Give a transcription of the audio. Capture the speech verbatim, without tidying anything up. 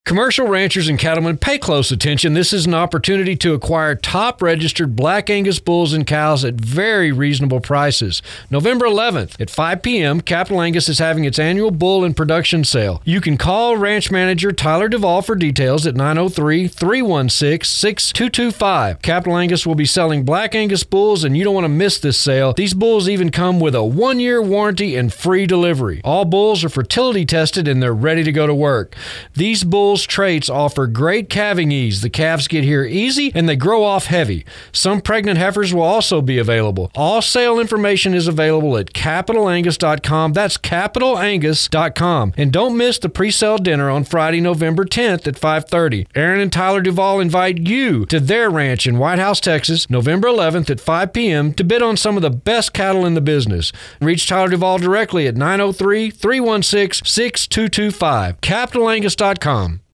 Commercial ranchers and cattlemen, pay close attention. This is an opportunity to acquire top registered Black Angus bulls and cows at very reasonable prices. November eleventh at five p.m., Capital Angus is having its annual bull and production sale. You can call ranch manager Tyler Duvall for details at nine oh three, three one six, six two two five. Capital Angus will be selling Black Angus bulls, and you don't want to miss this sale. These bulls even come with a one-year warranty and free delivery. All bulls are fertility tested and they're ready to go to work. These bulls traits offer great calving ease. The calves get here easy and they grow off heavy. Some pregnant heifers will also be available. All sale information is available at capital angus dot com. That's capital angus dot com. And don't miss the pre-sale dinner on Friday, November tenth at five thirty. Aaron and Tyler Duvall invite you to their ranch in White House, Texas, November eleventh at five p.m. to bid on some of the best cattle in the business. Reach Tyler Duvall directly at nine oh three, three one six, six two two five. capital angus dot com.